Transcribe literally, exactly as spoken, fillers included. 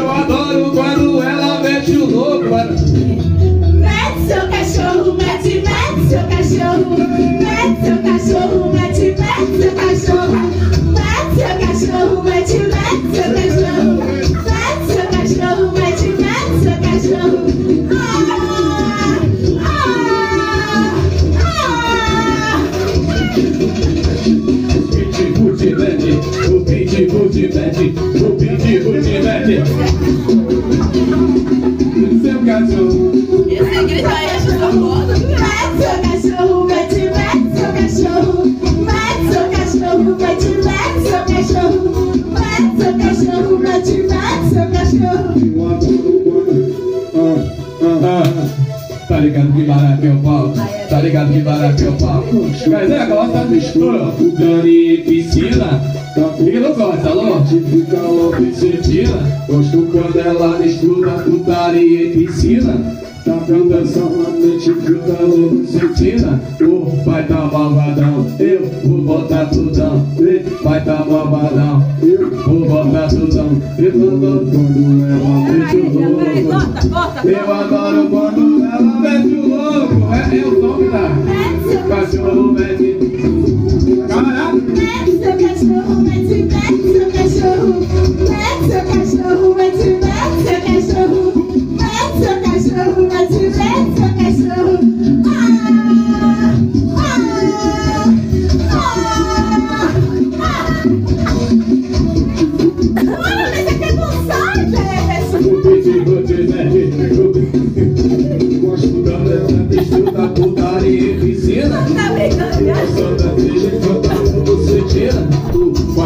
Eu adoro quando ela mete o louco. Mete seu cachorro, mete, mete seu cachorro. Mete seu cachorro, mete, mete seu cachorro. Mete seu cachorro, mete, mete seu cachorro. Mete seu cachorro, mete, mete seu cachorro. Ah, ah, ah. O pitbull te mete, o pitbull te mete, o pitbull te mete. Seu cachorro. Esse grito aí é famoso. Mete seu cachorro, mete, mete seu cachorro. Mete seu cachorro, mete, mete seu cachorro. Mete seu cachorro, mete, mete seu cachorro. Tá ligado que barato é o pau? Tá ligado que barato é o pau? Mas é, gosta de mistura, putaria e piscina. E não gosta, alô? Fica louco e sentina. Gosto quando ela mistura putaria e piscina. Tá dançando na mente, fica louco e sentina. O vai tá malvadão, eu vou botar tudão. Vai tá malvadão, eu vou botar tudão. Eu adoro quando ela mete o louco. Eu adoro quando ela mete o louco. É, é o som que tá. Cachorro mete. Caraca. Mete seu cachorro, mete, mete seu